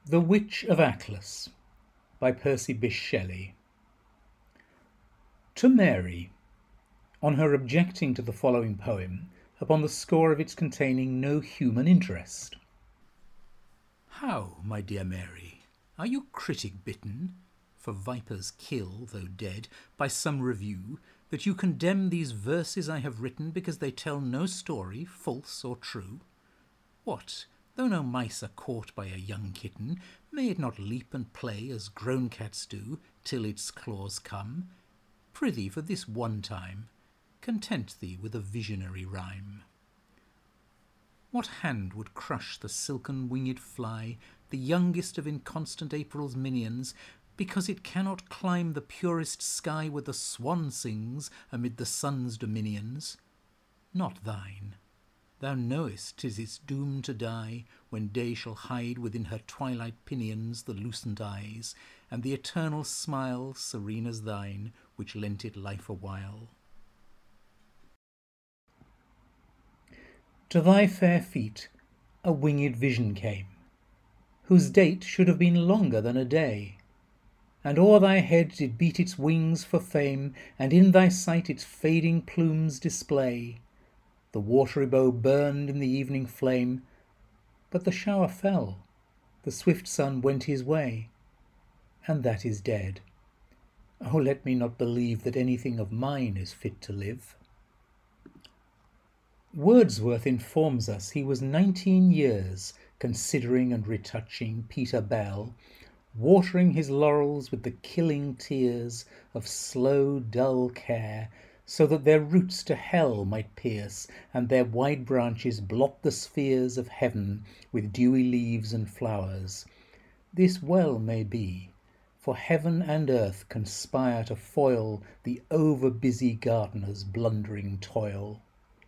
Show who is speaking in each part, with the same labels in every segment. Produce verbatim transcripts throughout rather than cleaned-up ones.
Speaker 1: The Witch of Aklis by Percy Bysshe Shelley. To Mary, on her objecting to the following poem upon the score of its containing no human interest. How, my dear Mary, are you critic bitten, for vipers kill, though dead, by some review, that you condemn these verses I have written because they tell no story, false or true? What, though no mice are caught by a young kitten, may it not leap and play as grown cats do, till its claws come? Prithee, for this one time, content thee with a visionary rhyme. What hand would crush the silken winged fly, the youngest of inconstant April's minions, because it cannot climb the purest sky where the swan sings amid the sun's dominions? Not thine. Thou knowest 'tis its doom to die, when day shall hide within her twilight pinions the lucent eyes, and the eternal smile, serene as thine, which lent it life awhile. To thy fair feet a winged vision came, whose date should have been longer than a day, and o'er thy head did beat its wings for fame, and in thy sight its fading plumes display. The watery bow burned in the evening flame, but the shower fell, the swift sun went his way, and that is dead. Oh, let me not believe that anything of mine is fit to live. Wordsworth informs us he was nineteen years considering and retouching Peter Bell, watering his laurels with the killing tears of slow, dull care, so that their roots to hell might pierce, and their wide branches blot the spheres of heaven with dewy leaves and flowers. This well may be, for heaven and earth conspire to foil the over-busy gardener's blundering toil.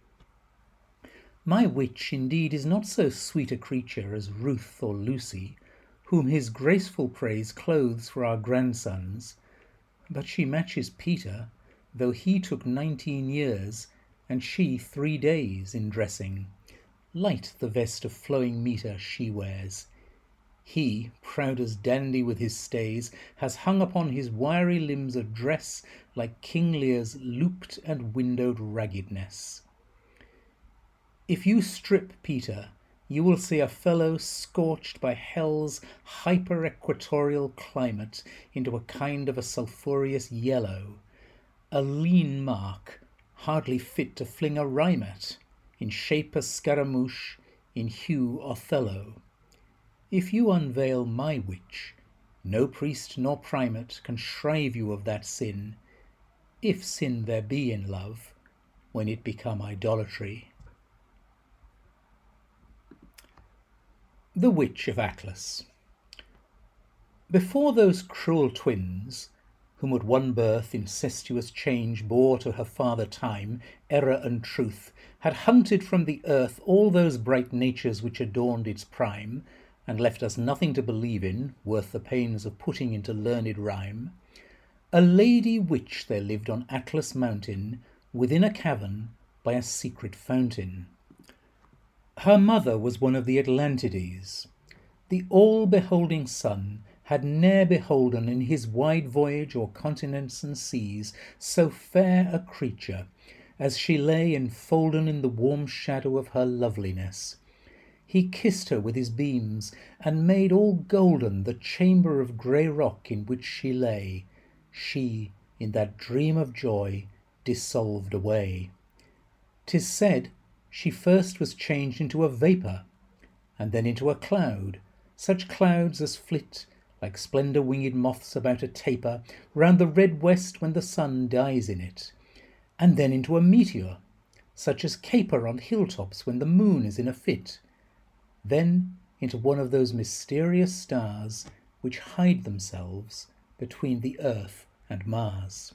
Speaker 1: My witch indeed is not so sweet a creature as Ruth or Lucy, whom his graceful praise clothes for our grandsons, but she matches Peter, though he took nineteen years, and she three days in dressing. Light the vest of flowing metre she wears. He, proud as dandy with his stays, has hung upon his wiry limbs a dress like King Lear's looped and windowed raggedness. If you strip Peter, you will see a fellow scorched by hell's hyper-equatorial climate into a kind of a sulphureous yellow, a lean mark, hardly fit to fling a rhyme at, in shape a Scaramouche, in hue Othello. If you unveil my witch, no priest nor primate can shrive you of that sin, if sin there be in love, when it become idolatry. The Witch of Aklis. Before those cruel twins, whom at one birth incestuous change bore to her father Time, error and truth, had hunted from the earth all those bright natures which adorned its prime, and left us nothing to believe in, worth the pains of putting into learned rhyme, a lady witch there lived on Aklis mountain, within a cavern by a secret fountain. Her mother was one of the Atlantides. The all-beholding sun had ne'er beholden in his wide voyage o'er continents and seas so fair a creature, as she lay enfolden in the warm shadow of her loveliness. He kissed her with his beams, and made all golden the chamber of grey rock in which she lay, she, in that dream of joy, dissolved away. 'Tis said she first was changed into a vapour, and then into a cloud, such clouds as flit, like splendour-winged moths about a taper, round the red west when the sun dies in it, and then into a meteor, such as caper on hilltops when the moon is in a fit, then into one of those mysterious stars which hide themselves between the earth and Mars.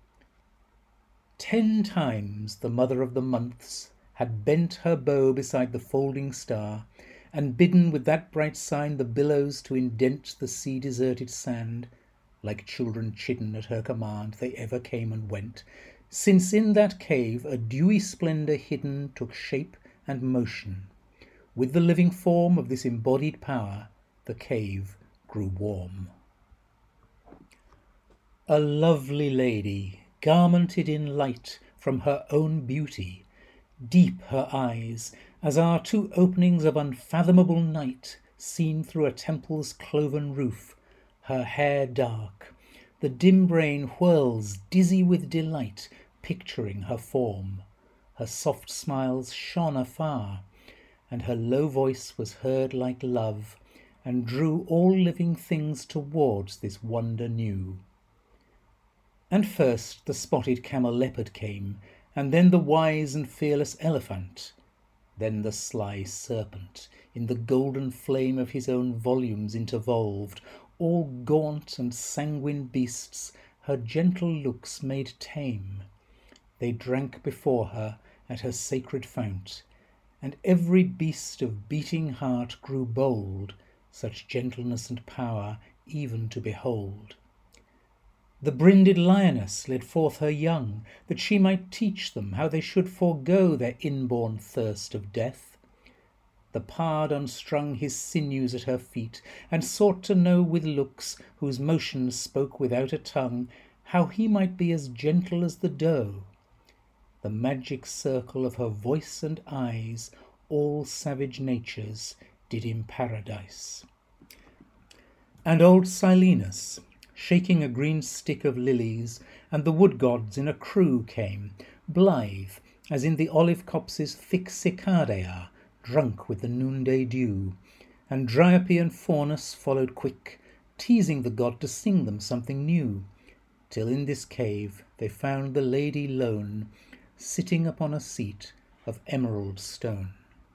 Speaker 1: Ten times the mother of the months had bent her bow beside the folding star, and bidden with that bright sign the billows to indent the sea-deserted sand. Like children chidden at her command, they ever came and went, since in that cave a dewy splendour hidden took shape and motion. With the living form of this embodied power, the cave grew warm. A lovely lady, garmented in light from her own beauty, deep her eyes, as are two openings of unfathomable night seen through a temple's cloven roof, her hair dark, the dim brain whirls dizzy with delight, picturing her form. Her soft smiles shone afar, and her low voice was heard like love, and drew all living things towards this wonder new. And first the spotted camel-leopard came, and then the wise and fearless elephant, then the sly serpent, in the golden flame of his own volumes intervolved, all gaunt and sanguine beasts her gentle looks made tame. They drank before her at her sacred fount, and every beast of beating heart grew bold, such gentleness and power even to behold. The brinded lioness led forth her young, that she might teach them how they should forego their inborn thirst of death. The pard unstrung his sinews at her feet, and sought to know with looks, whose motions spoke without a tongue, how he might be as gentle as the doe. The magic circle of her voice and eyes all savage natures did in paradise. And old Silenus, shaking a green stick of lilies, and the wood gods in a crew came, blithe, as in the olive copse's thick cicadae are, drunk with the noonday dew, and Dryope and Faunus followed quick, teasing the god to sing them something new, till in this cave they found the lady lone, sitting upon a seat of emerald stone.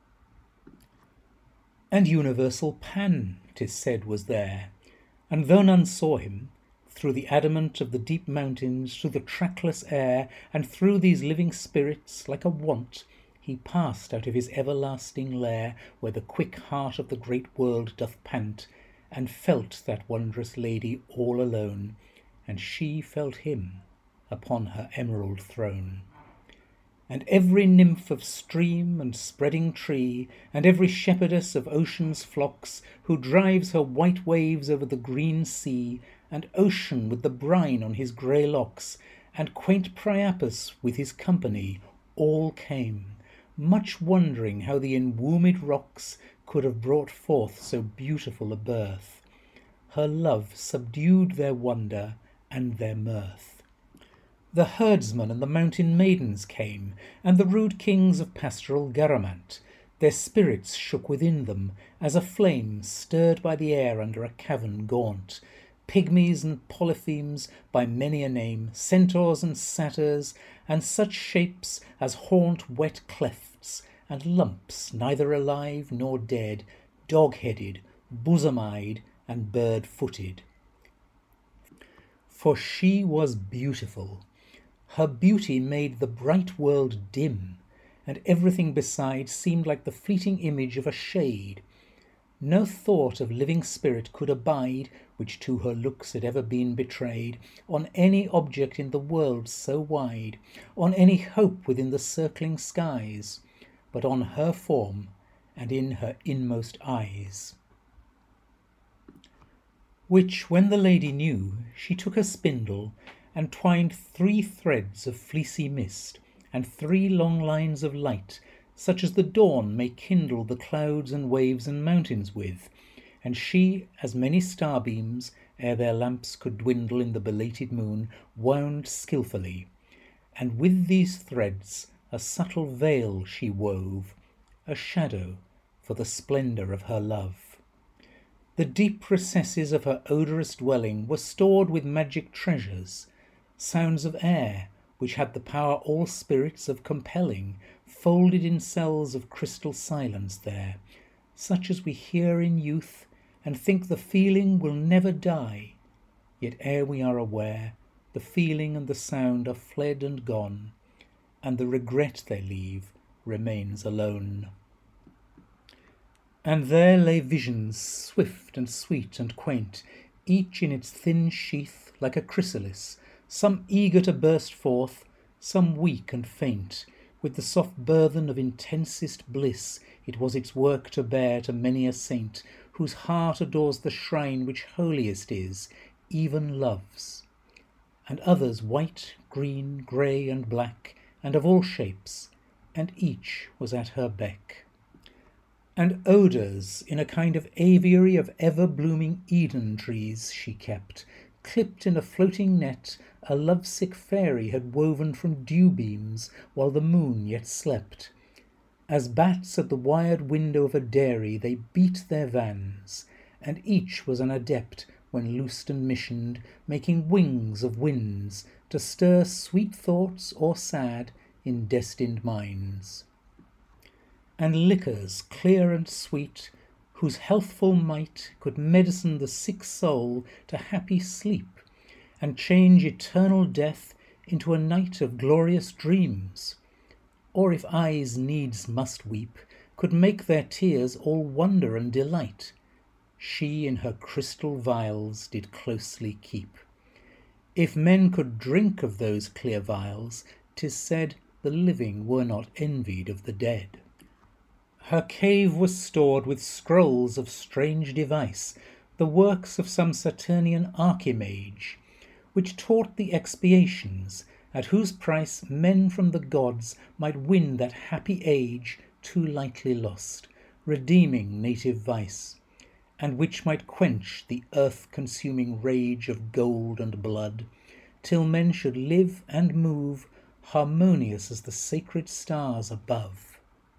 Speaker 1: And universal Pan, 'tis said, was there, and though none saw him, through the adamant of the deep mountains, through the trackless air, and through these living spirits, like a want, he passed out of his everlasting lair, where the quick heart of the great world doth pant, and felt that wondrous lady all alone, and she felt him upon her emerald throne. And every nymph of stream and spreading tree, and every shepherdess of ocean's flocks, who drives her white waves over the green sea, and Ocean with the brine on his grey locks, and quaint Priapus with his company, all came, much wondering how the enwombed rocks could have brought forth so beautiful a birth. Her love subdued their wonder and their mirth. The herdsmen and the mountain maidens came, and the rude kings of pastoral Garamant. Their spirits shook within them, as a flame stirred by the air under a cavern gaunt. Pygmies and polyphemes by many a name, centaurs and satyrs, and such shapes as haunt wet clefts, and lumps neither alive nor dead, dog-headed, bosom-eyed, and bird-footed. For she was beautiful. Her beauty made the bright world dim, and everything beside seemed like the fleeting image of a shade. No thought of living spirit could abide, which to her looks had ever been betrayed, on any object in the world so wide, on any hope within the circling skies, but on her form and in her inmost eyes. Which when the lady knew, she took a spindle, and twined three threads of fleecy mist, and three long lines of light, such as the dawn may kindle the clouds and waves and mountains with, and she, as many starbeams, ere their lamps could dwindle in the belated moon, wound skilfully, and with these threads a subtle veil she wove, a shadow for the splendour of her love. The deep recesses of her odorous dwelling were stored with magic treasures, sounds of air, which had the power all spirits of compelling, folded in cells of crystal silence there, such as we hear in youth, and think the feeling will never die, yet ere we are aware, the feeling and the sound are fled and gone, and the regret they leave remains alone. And there lay visions swift and sweet and quaint, each in its thin sheath like a chrysalis, some eager to burst forth, some weak and faint, with the soft burthen of intensest bliss it was its work to bear to many a saint, whose heart adores the shrine which holiest is, even loves. And others white, green, grey, and black, and of all shapes, and each was at her beck. And odours in a kind of aviary of ever-blooming Eden trees she kept, clipped in a floating net a lovesick fairy had woven from dew-beams while the moon yet slept. As bats at the wired window of a dairy they beat their vans, and each was an adept when loosed and missioned, making wings of winds to stir sweet thoughts or sad in destined minds. And liquors clear and sweet, whose healthful might could medicine the sick soul to happy sleep, and change eternal death into a night of glorious dreams, or if eyes needs must weep, could make their tears all wonder and delight, she in her crystal vials did closely keep. If men could drink of those clear vials, 'tis said the living were not envied of the dead. Her cave was stored with scrolls of strange device, the works of some Saturnian archimage, which taught the expiations, at whose price men from the gods might win that happy age too lightly lost, redeeming native vice, and which might quench the earth-consuming rage of gold and blood, till men should live and move, harmonious as the sacred stars above.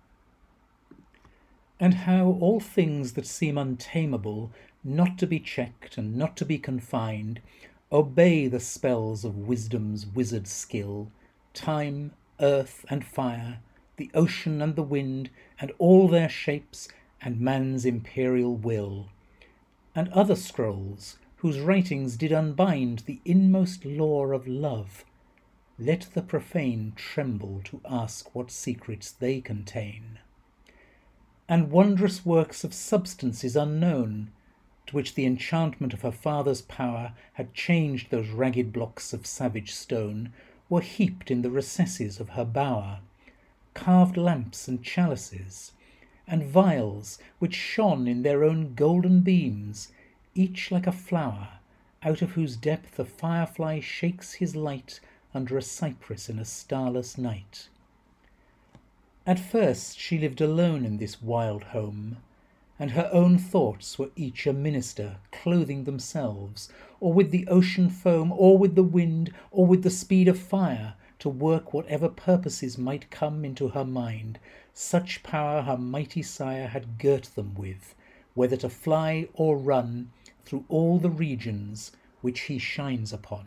Speaker 1: And how all things that seem untamable, not to be checked and not to be confined, obey the spells of wisdom's wizard skill, time, earth, and fire, the ocean and the wind, and all their shapes, and man's imperial will, and other scrolls, whose writings did unbind the inmost lore of love. Let the profane tremble to ask what secrets they contain. And wondrous works of substances unknown, to which the enchantment of her father's power had changed those ragged blocks of savage stone, were heaped in the recesses of her bower, carved lamps and chalices, and vials which shone in their own golden beams, each like a flower, out of whose depth a firefly shakes his light under a cypress in a starless night. At first she lived alone in this wild home, and her own thoughts were each a minister, clothing themselves, or with the ocean foam, or with the wind, or with the speed of fire, to work whatever purposes might come into her mind. Such power her mighty sire had girt them with, whether to fly or run through all the regions which he shines upon.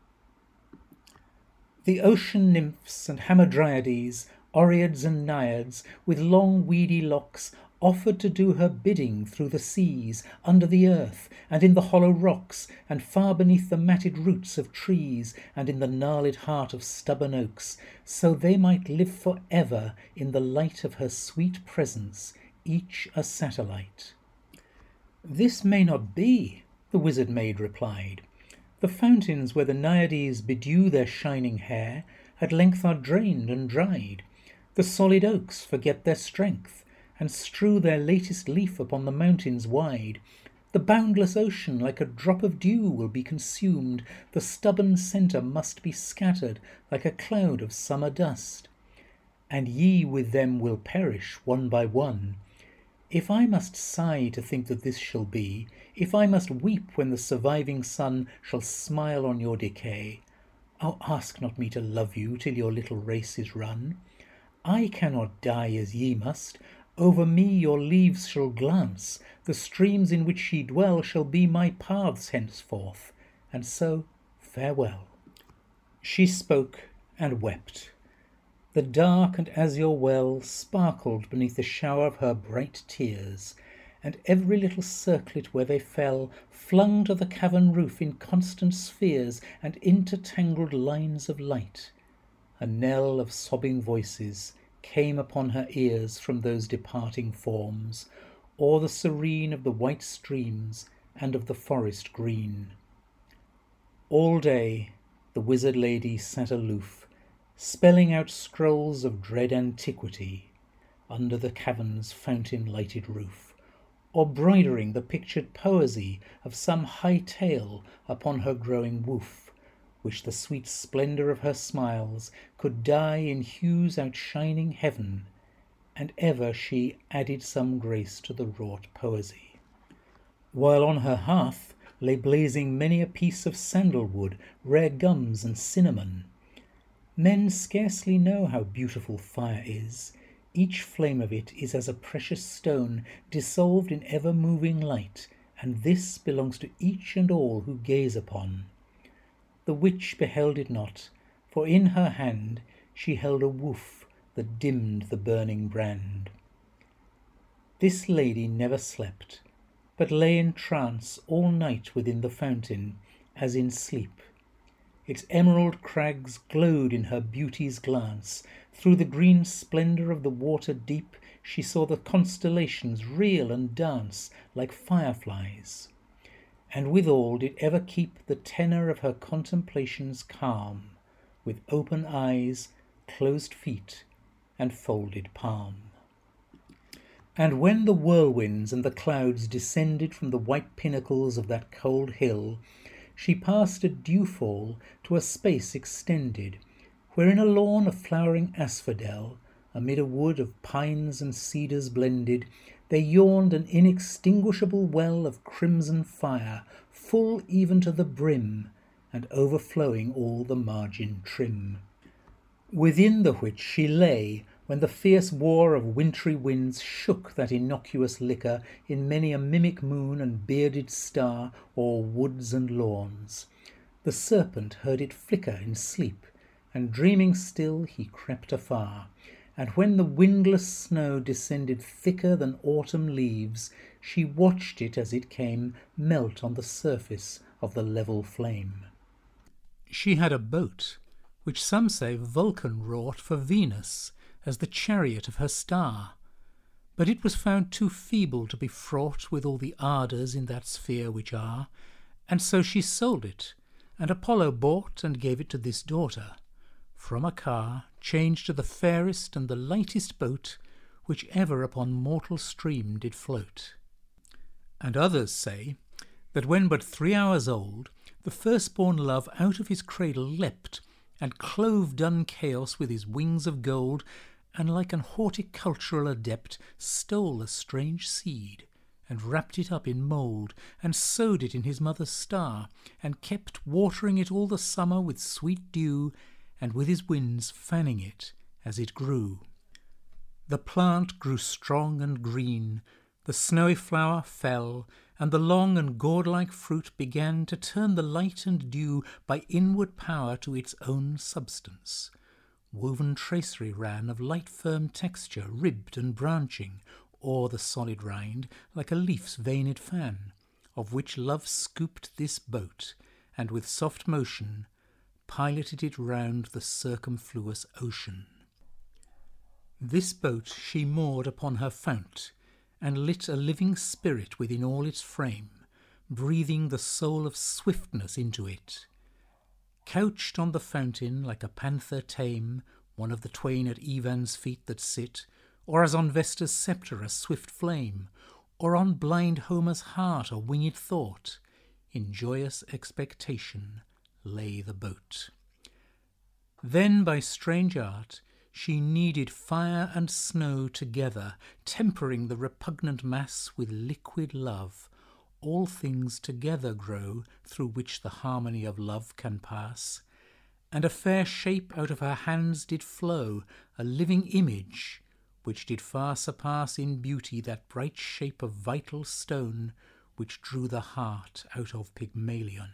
Speaker 1: The ocean nymphs and hamadryades, oreads and naiads, with long weedy locks, offered to do her bidding through the seas, under the earth, and in the hollow rocks, and far beneath the matted roots of trees, and in the gnarled heart of stubborn oaks, so they might live for ever in the light of her sweet presence, each a satellite. This may not be, the wizard maid replied. The fountains where the Naiades bedew their shining hair at length are drained and dried. The solid oaks forget their strength, and strew their latest leaf upon the mountains wide. The boundless ocean like a drop of dew will be consumed, the stubborn centre must be scattered like a cloud of summer dust. And ye with them will perish one by one. If I must sigh to think that this shall be, if I must weep when the surviving sun shall smile on your decay, oh, ask not me to love you till your little race is run. I cannot die as ye must. Over me your leaves shall glance, the streams in which ye dwell shall be my paths henceforth, and so farewell. She spoke and wept. The dark and azure well sparkled beneath the shower of her bright tears, and every little circlet where they fell flung to the cavern roof in constant spheres and intertangled lines of light. A knell of sobbing voices came upon her ears from those departing forms, o'er the serene of the white streams and of the forest green. All day the wizard lady sat aloof, spelling out scrolls of dread antiquity under the cavern's fountain-lighted roof, or broidering the pictured poesy of some high tale upon her growing woof, which the sweet splendour of her smiles could dye in hues outshining heaven, and ever she added some grace to the wrought poesy. While on her hearth lay blazing many a piece of sandalwood, rare gums, and cinnamon. Men scarcely know how beautiful fire is. Each flame of it is as a precious stone dissolved in ever-moving light, and this belongs to each and all who gaze upon. The witch beheld it not, for in her hand she held a woof that dimmed the burning brand. This lady never slept, but lay in trance all night within the fountain, as in sleep. Its emerald crags glowed in her beauty's glance. Through the green splendour of the water deep she saw the constellations reel and dance like fireflies. And withal did ever keep the tenor of her contemplations calm, with open eyes, closed feet, and folded palm. And when the whirlwinds and the clouds descended from the white pinnacles of that cold hill, she passed at dewfall to a space extended, where in a lawn of flowering asphodel, amid a wood of pines and cedars blended, there yawned an inextinguishable well of crimson fire, full even to the brim, and overflowing all the margin trim. Within the which she lay, when the fierce war of wintry winds shook that innocuous liquor in many a mimic moon and bearded star o'er woods and lawns. The serpent heard it flicker in sleep, and dreaming still he crept afar, and when the windless snow descended thicker than autumn leaves, she watched it as it came melt on the surface of the level flame. She had a boat, which some say Vulcan wrought for Venus, as the chariot of her star, but it was found too feeble to be fraught with all the ardours in that sphere which are, and so she sold it, and Apollo bought and gave it to this daughter, from a car changed to the fairest and the lightest boat which ever upon mortal stream did float. And others say that when but three hours old, the firstborn love out of his cradle leapt, and clove dun chaos with his wings of gold, and like an horticultural adept stole a strange seed, and wrapped it up in mould, and sowed it in his mother's star, and kept watering it all the summer with sweet dew, and with his winds fanning it as it grew. The plant grew strong and green, the snowy flower fell, and the long and gourd-like fruit began to turn the light and dew by inward power to its own substance. Woven tracery ran of light firm texture, ribbed and branching, o'er the solid rind, like a leaf's veined fan, of which love scooped this boat, and with soft motion piloted it round the circumfluous ocean. This boat she moored upon her fount, and lit a living spirit within all its frame, breathing the soul of swiftness into it. Couched on the fountain like a panther tame, one of the twain at Evan's feet that sit, or as on Vesta's sceptre a swift flame, or on blind Homer's heart a winged thought, in joyous expectation lay the boat. Then by strange art she kneaded fire and snow together, tempering the repugnant mass with liquid love. All things together grow, through which the harmony of love can pass. And a fair shape out of her hands did flow, a living image, which did far surpass in beauty that bright shape of vital stone, which drew the heart out of Pygmalion.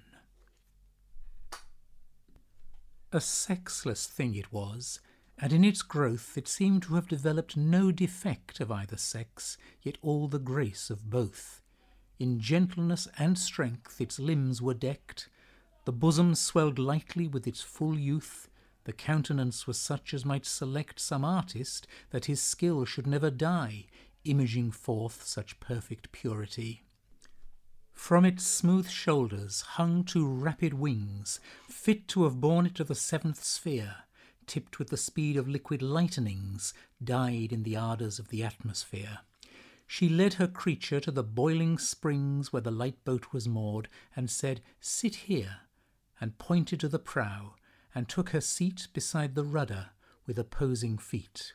Speaker 1: A sexless thing it was, and in its growth it seemed to have developed no defect of either sex, yet all the grace of both. In gentleness and strength its limbs were decked, the bosom swelled lightly with its full youth, the countenance was such as might select some artist that his skill should never die, imaging forth such perfect purity. From its smooth shoulders hung two rapid wings, fit to have borne it to the seventh sphere, tipped with the speed of liquid lightnings, dyed in the ardours of the atmosphere. she led her creature to the boiling springs where the light boat was moored, and said, "Sit here," and pointed to the prow, and took her seat beside the rudder with opposing feet.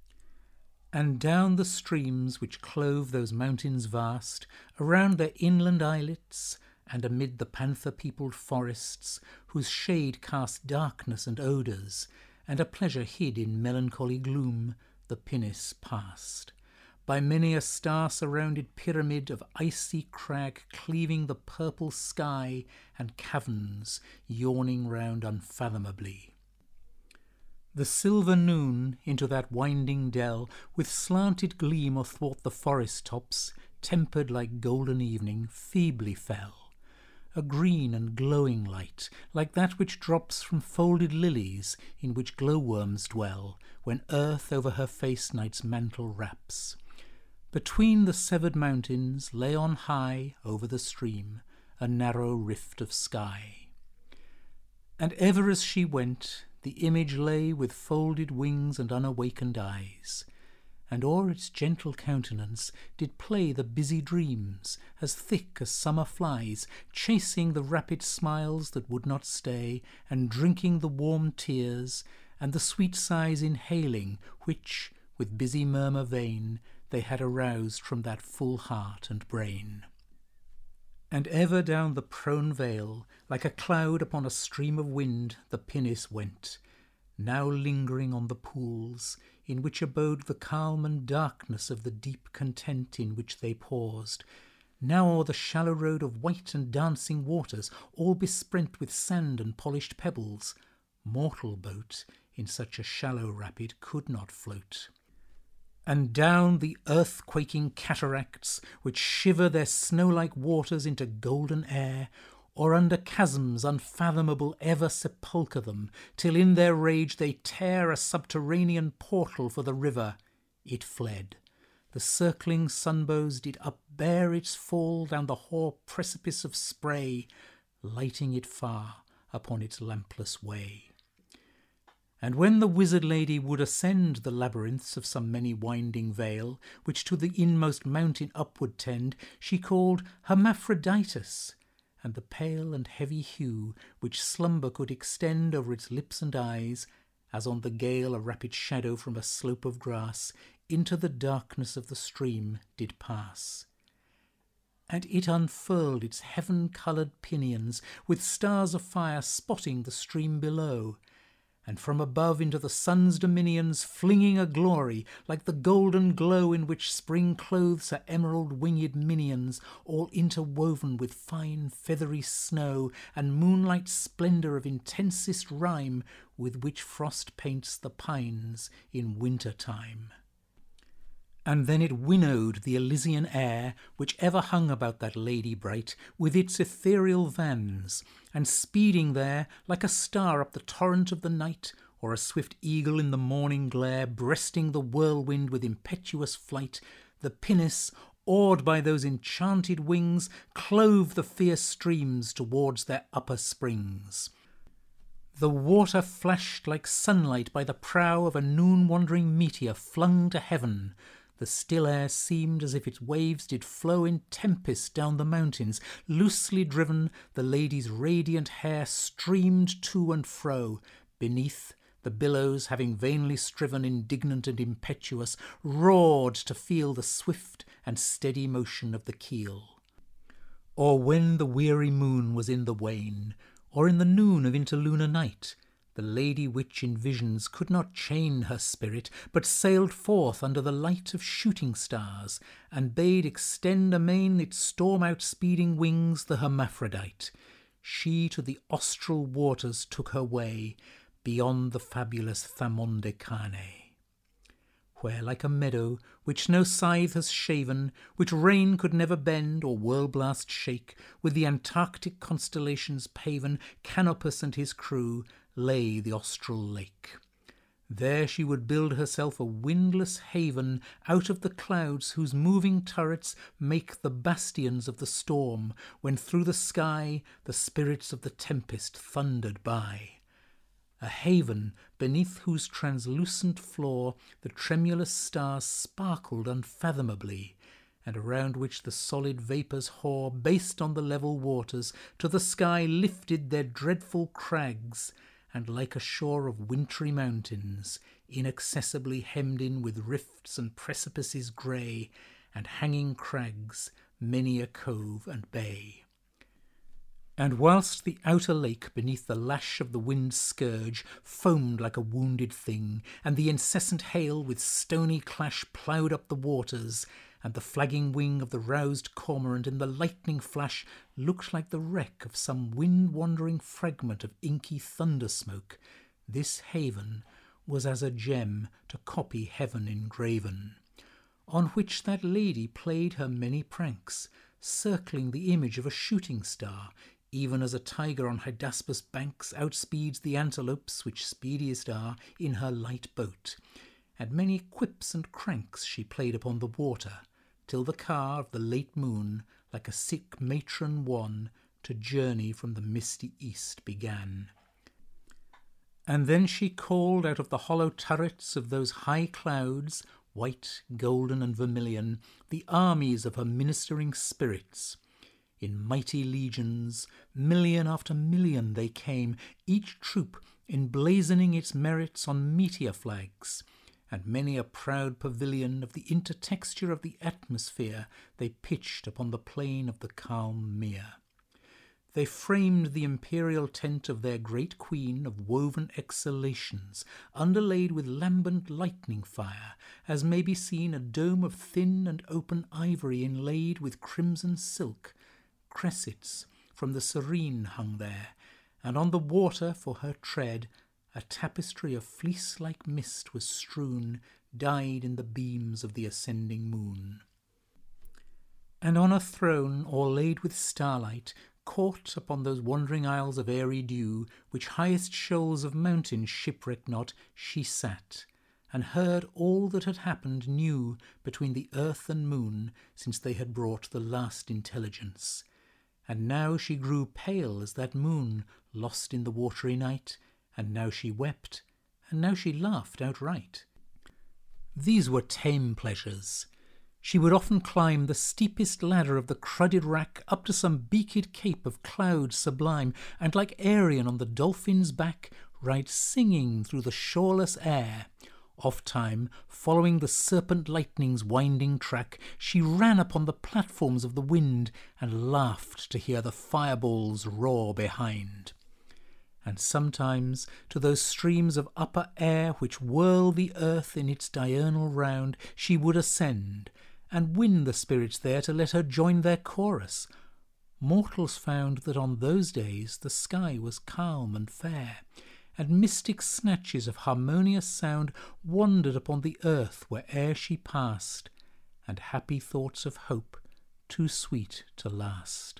Speaker 1: And down the streams which clove those mountains vast, around their inland islets, and amid the panther-peopled forests, whose shade cast darkness and odours, and a pleasure hid in melancholy gloom, the pinnace passed, by many a star-surrounded pyramid of icy crag cleaving the purple sky, and caverns yawning round unfathomably. The silver noon into that winding dell, with slanted gleam athwart the forest tops, tempered like golden evening, feebly fell, a green and glowing light, like that which drops from folded lilies, in which glowworms dwell, when earth over her face night's mantle wraps. Between the severed mountains lay on high, over the stream, a narrow rift of sky. And ever as she went, the image lay with folded wings and unawakened eyes, and o'er its gentle countenance did play the busy dreams, as thick as summer flies, chasing the rapid smiles that would not stay, and drinking the warm tears, and the sweet sighs inhaling, which, with busy murmur vain, they had aroused from that full heart and brain. And ever down the prone vale, like a cloud upon a stream of wind, the pinnace went, now lingering on the pools, in which abode the calm and darkness of the deep content in which they paused, now o'er the shallow road of white and dancing waters, all besprent with sand and polished pebbles. Mortal boat in such a shallow rapid could not float. And down the earth-quaking cataracts, which shiver their snow-like waters into golden air, or under chasms unfathomable ever sepulchre them, till in their rage they tear a subterranean portal for the river, it fled. The circling sunbows did upbear its fall down the hoar precipice of spray, lighting it far upon its lampless way. And when the wizard lady would ascend the labyrinths of some many winding vale, which to the inmost mountain upward tend, she called Hermaphroditus, and the pale and heavy hue which slumber could extend over its lips and eyes, as on the gale a rapid shadow from a slope of grass, into the darkness of the stream did pass. And it unfurled its heaven-coloured pinions, with stars of fire spotting the stream below, and from above into the sun's dominions flinging a glory like the golden glow in which spring clothes her emerald-winged minions, all interwoven with fine feathery snow and moonlight splendour of intensest rime, with which frost paints the pines in winter-time. And then it winnowed the Elysian air, which ever hung about that lady bright, with its ethereal vans, and speeding there, like a star up the torrent of the night, or a swift eagle in the morning glare, breasting the whirlwind with impetuous flight, the pinnace, awed by those enchanted wings, clove the fierce streams towards their upper springs. The water flashed like sunlight by the prow of a noon-wandering meteor flung to heaven. The still air seemed as if its waves did flow in tempest down the mountains. Loosely driven, the lady's radiant hair streamed to and fro. Beneath, the billows, having vainly striven, indignant and impetuous, roared to feel the swift and steady motion of the keel. Or when the weary moon was in the wane, or in the noon of interlunar night, the lady witch in visions could not chain her spirit, but sailed forth under the light of shooting stars, and bade extend amain its storm-outspeeding wings the hermaphrodite. She to the austral waters took her way, beyond the fabulous Thamondekane, where like a meadow which no scythe has shaven, which rain could never bend or whirl-blast shake, with the Antarctic constellations paven, Canopus and his crew, lay the austral lake. There she would build herself a windless haven out of the clouds whose moving turrets make the bastions of the storm, when through the sky the spirits of the tempest thundered by. A haven beneath whose translucent floor the tremulous stars sparkled unfathomably, and around which the solid vapours hoar, based on the level waters, to the sky lifted their dreadful crags, and like a shore of wintry mountains, inaccessibly hemmed in with rifts and precipices grey, and hanging crags, many a cove and bay. And whilst the outer lake, beneath the lash of the wind's scourge, foamed like a wounded thing, and the incessant hail with stony clash ploughed up the waters, and the flagging wing of the roused cormorant in the lightning flash looked like the wreck of some wind-wandering fragment of inky thunder-smoke, this haven was as a gem to copy heaven engraven, on which that lady played her many pranks, circling the image of a shooting star, even as a tiger on Hydaspes banks outspeeds the antelopes which speediest are in her light boat, and many quips and cranks she played upon the water, till the car of the late moon, like a sick matron wan, to journey from the misty east began. And then she called out of the hollow turrets of those high clouds, white, golden, and vermilion, the armies of her ministering spirits. In mighty legions, million after million they came, each troop emblazoning its merits on meteor flags, and many a proud pavilion of the intertexture of the atmosphere they pitched upon the plain of the calm mere. They framed the imperial tent of their great queen of woven exhalations, underlaid with lambent lightning fire, as may be seen a dome of thin and open ivory inlaid with crimson silk. Cressets from the serene hung there, and on the water for her tread a tapestry of fleece-like mist was strewn, dyed in the beams of the ascending moon. And on a throne o'erlaid with starlight, caught upon those wandering isles of airy dew, which highest shoals of mountains shipwreck not, she sat, and heard all that had happened new between the earth and moon since they had brought the last intelligence. And now she grew pale as that moon, lost in the watery night, and now she wept, and now she laughed outright. These were tame pleasures. She would often climb the steepest ladder of the crudded rack up to some beaked cape of cloud sublime, and like Arion on the dolphin's back, ride singing through the shoreless air. Oft-time, following the serpent lightning's winding track, she ran upon the platforms of the wind, and laughed to hear the fireballs roar behind. And sometimes to those streams of upper air which whirl the earth in its diurnal round, she would ascend, and win the spirits there to let her join their chorus. Mortals found that on those days the sky was calm and fair, and mystic snatches of harmonious sound wandered upon the earth where'er she passed, and happy thoughts of hope too sweet to last.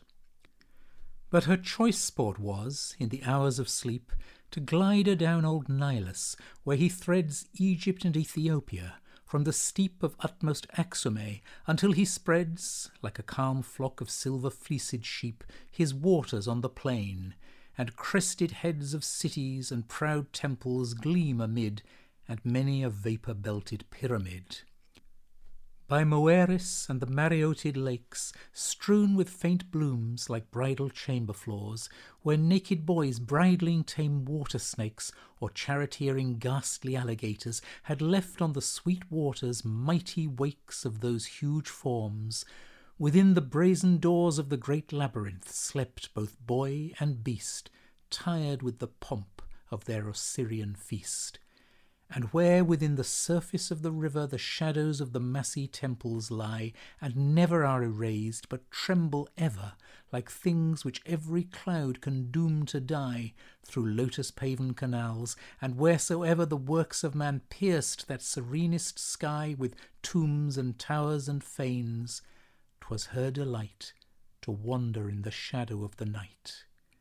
Speaker 1: But her choice sport was, in the hours of sleep, to glide adown old Nilus, where he threads Egypt and Ethiopia, from the steep of utmost Axume, until he spreads, like a calm flock of silver-fleeced sheep, his waters on the plain, and crested heads of cities and proud temples gleam amid, and many a vapour-belted pyramid. By Moeris and the Mareotid lakes, strewn with faint blooms like bridal chamber floors, where naked boys bridling tame water snakes or charioteering ghastly alligators had left on the sweet waters mighty wakes of those huge forms, within the brazen doors of the great labyrinth slept both boy and beast, tired with the pomp of their Osirian feast. And where within the surface of the river the shadows of the massy temples lie, and never are erased, but tremble ever, like things which every cloud can doom to die, through lotus-paven canals, and wheresoever the works of man pierced that serenest sky with tombs and towers and fanes, 'twas her delight to wander in the shadow of the night.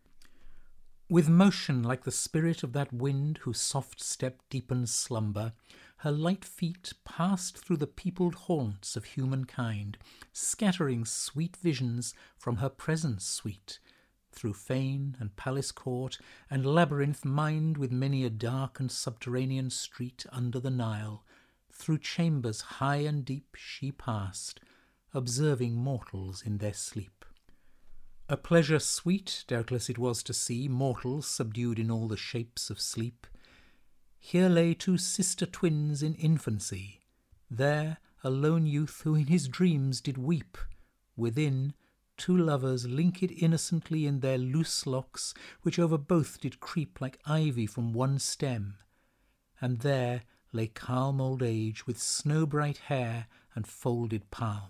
Speaker 1: With motion like the spirit of that wind whose soft step deepens slumber, her light feet passed through the peopled haunts of humankind, scattering sweet visions from her presence sweet, through fane and palace court and labyrinth mined with many a dark and subterranean street under the Nile, through chambers high and deep she passed, observing mortals in their sleep. A pleasure sweet, doubtless it was to see mortals subdued in all the shapes of sleep. Here lay two sister twins in infancy, there a lone youth who in his dreams did weep, within two lovers linked innocently in their loose locks, which over both did creep like ivy from one stem, and there lay calm old age with snow-bright hair and folded palm.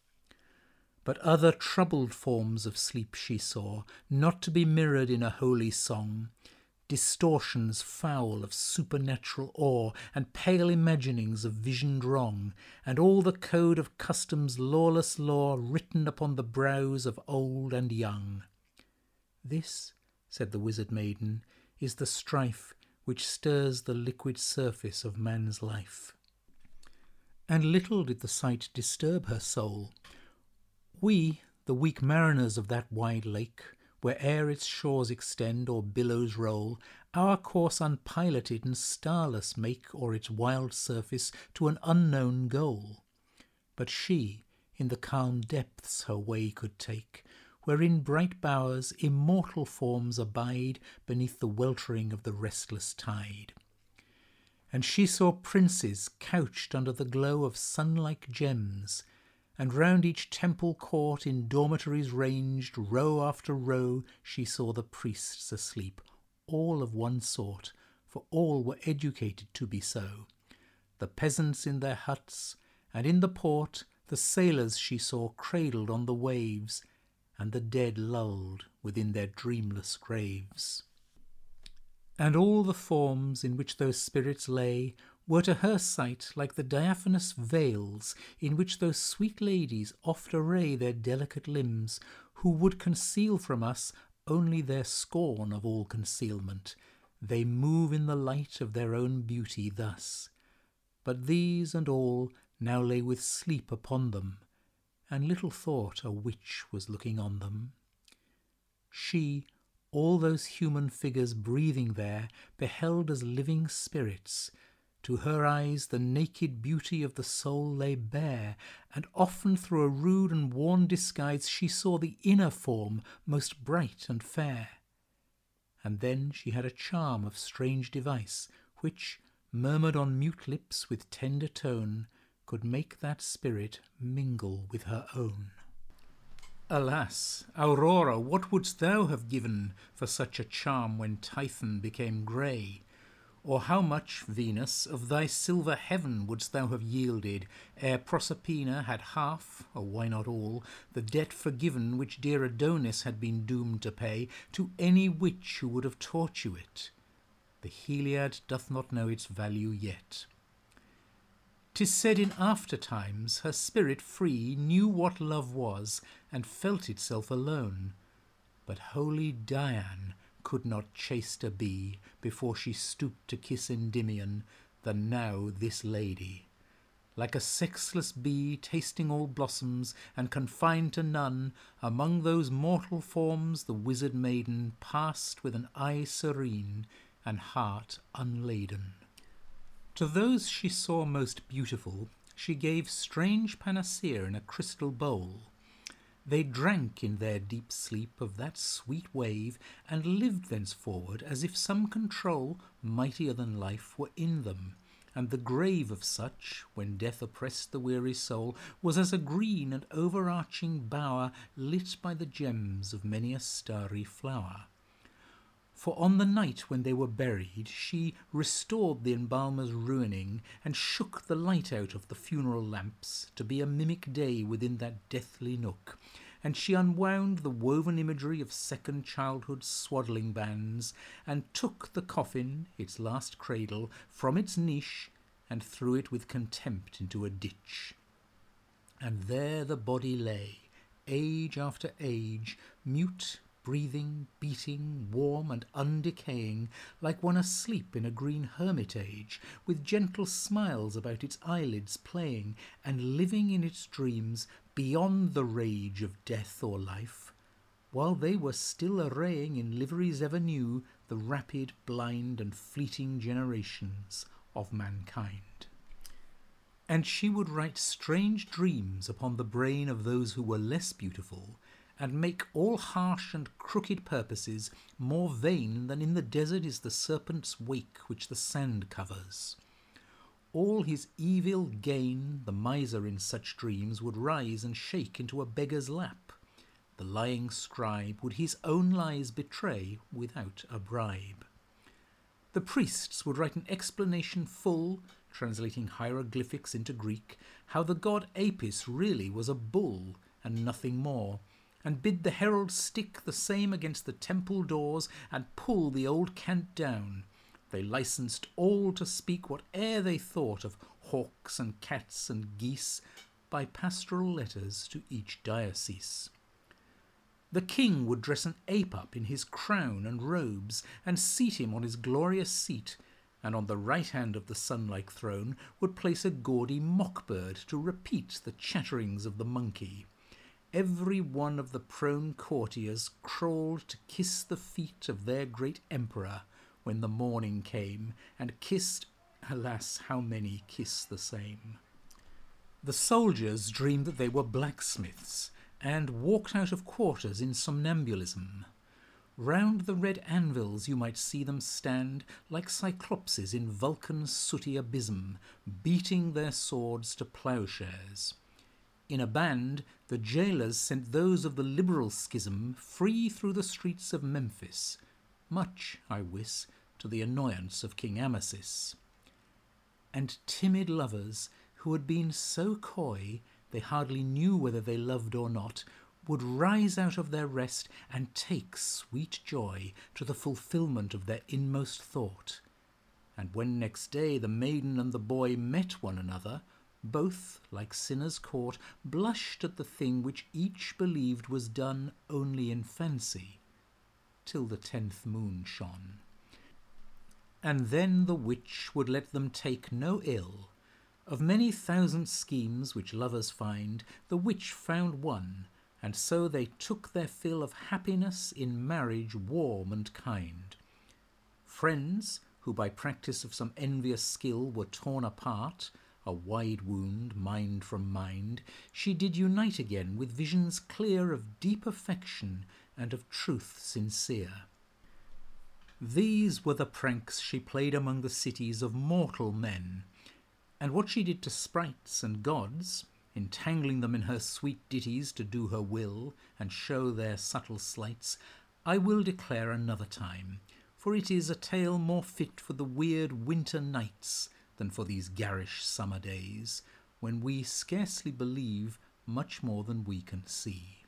Speaker 1: But other troubled forms of sleep she saw, not to be mirrored in a holy song, distortions foul of supernatural awe, and pale imaginings of visioned wrong, and all the code of custom's lawless law written upon the brows of old and young. This, said the wizard maiden, is the strife which stirs the liquid surface of man's life. And little did the sight disturb her soul. We, the weak mariners of that wide lake, where'er its shores extend or billows roll, our course unpiloted and starless make o'er its wild surface to an unknown goal. But she, in the calm depths her way could take, where in bright bowers immortal forms abide beneath the weltering of the restless tide. And she saw princes couched under the glow of sun-like gems, and round each temple court in dormitories ranged, row after row, she saw the priests asleep, all of one sort, for all were educated to be so. The peasants in their huts, and in the port the sailors she saw cradled on the waves, and the dead lulled within their dreamless graves. And all the forms in which those spirits lay were to her sight like the diaphanous veils in which those sweet ladies oft array their delicate limbs, who would conceal from us only their scorn of all concealment. They move in the light of their own beauty thus. But these and all now lay with sleep upon them, and little thought a witch was looking on them. She, all those human figures breathing there, beheld as living spirits. To her eyes the naked beauty of the soul lay bare, and often through a rude and worn disguise she saw the inner form most bright and fair. And then she had a charm of strange device, which, murmured on mute lips with tender tone, could make that spirit mingle with her own. Alas, Aurora, what wouldst thou have given for such a charm when Tithon became grey? Or how much, Venus, of thy silver heaven wouldst thou have yielded, ere Proserpina had half, or why not all, the debt forgiven which dear Adonis had been doomed to pay, to any witch who would have taught you it? The Heliad doth not know its value yet. 'Tis said in after times her spirit free knew what love was, and felt itself alone. But holy Dian could not chaster be before she stooped to kiss Endymion, than now this lady. Like a sexless bee tasting all blossoms and confined to none, among those mortal forms the wizard maiden passed with an eye serene and heart unladen. To those she saw most beautiful she gave strange panacea in a crystal bowl. They drank in their deep sleep of that sweet wave, and lived thenceforward as if some control, mightier than life, were in them, and the grave of such, when death oppressed the weary soul, was as a green and overarching bower lit by the gems of many a starry flower. For on the night when they were buried, she restored the embalmer's ruining, and shook the light out of the funeral lamps, to be a mimic day within that deathly nook, and she unwound the woven imagery of second childhood's swaddling bands, and took the coffin, its last cradle, from its niche, and threw it with contempt into a ditch. And there the body lay, age after age, mute, breathing, beating, warm and undecaying, like one asleep in a green hermitage, with gentle smiles about its eyelids playing, and living in its dreams beyond the rage of death or life, while they were still arraying in liveries ever new the rapid, blind, and fleeting generations of mankind. And she would write strange dreams upon the brain of those who were less beautiful, and make all harsh and crooked purposes more vain than in the desert is the serpent's wake which the sand covers. All his evil gain the miser in such dreams would rise and shake into a beggar's lap. The lying scribe would his own lies betray without a bribe. The priests would write an explanation full, translating hieroglyphics into Greek, how the god Apis really was a bull and nothing more, and bid the herald stick the same against the temple doors and pull the old cant down. They licensed all to speak whate'er they thought of hawks and cats and geese by pastoral letters to each diocese. The king would dress an ape up in his crown and robes and seat him on his glorious seat, and on the right hand of the sun-like throne would place a gaudy mock-bird to repeat the chatterings of the monkey. Every one of the prone courtiers crawled to kiss the feet of their great emperor when the morning came, and kissed, alas, how many kiss the same. The soldiers dreamed that they were blacksmiths, and walked out of quarters in somnambulism. Round the red anvils you might see them stand, like cyclopses in Vulcan's sooty abysm, beating their swords to ploughshares. In a band, the jailers sent those of the liberal schism free through the streets of Memphis, much, I wis, to the annoyance of King Amasis. And timid lovers, who had been so coy they hardly knew whether they loved or not, would rise out of their rest and take sweet joy to the fulfilment of their inmost thought. And when next day the maiden and the boy met one another, both, like sinners caught, blushed at the thing which each believed was done only in fancy, till the tenth moon shone. And then the witch would let them take no ill. Of many thousand schemes which lovers find, the witch found one, and so they took their fill of happiness in marriage warm and kind. Friends, who by practice of some envious skill were torn apart, a wide wound, mind from mind, she did unite again with visions clear of deep affection and of truth sincere. These were the pranks she played among the cities of mortal men, and what she did to sprites and gods, entangling them in her sweet ditties to do her will and show their subtle sleights, I will declare another time, for it is a tale more fit for the weird winter nights than for these garish summer days, when we scarcely believe much more than we can see.